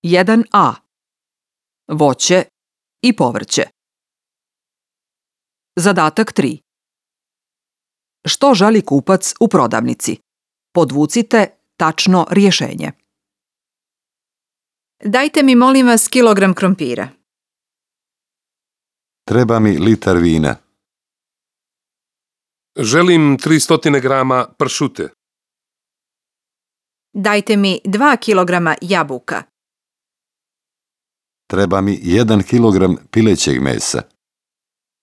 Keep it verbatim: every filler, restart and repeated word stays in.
jedan a. Voće i povrće. Zadatak tri. Što želi kupac u prodavnici? Podvucite tačno rješenje. Dajte mi molim vas kilogram krompira. Treba mi litar vina. Želim tristo grama pršute. Dajte mi dva kilograma jabuka. Treba mi jedan kilogram pilećeg mesa.